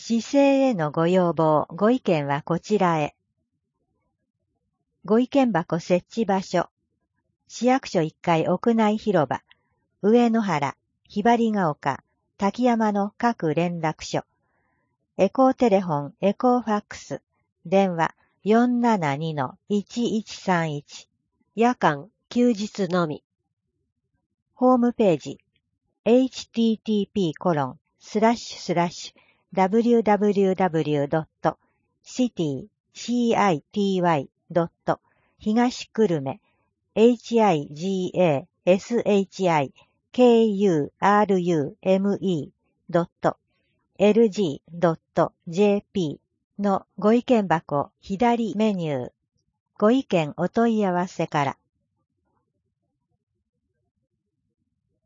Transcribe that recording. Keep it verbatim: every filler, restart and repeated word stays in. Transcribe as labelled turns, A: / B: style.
A: 市政へのご要望、ご意見はこちらへ。ご意見箱設置場所。市役所いっかい屋内広場、上野原、ひばりが丘、滝山の各連絡所。エコーテレフォン、エコーファックス、電話 よんななにのいちいちさんいち。夜間、休日のみ。ホームページ、エイチティーティーピーコロンスラッシュスラッシュダブリューダブリューダブリュードットシティドット東久留米 エイチアイジーエーエスエイチアイケーユーアールユーエムイードットエルジードットジェーピー のご意見箱左メニュー。ご意見お問い合わせから。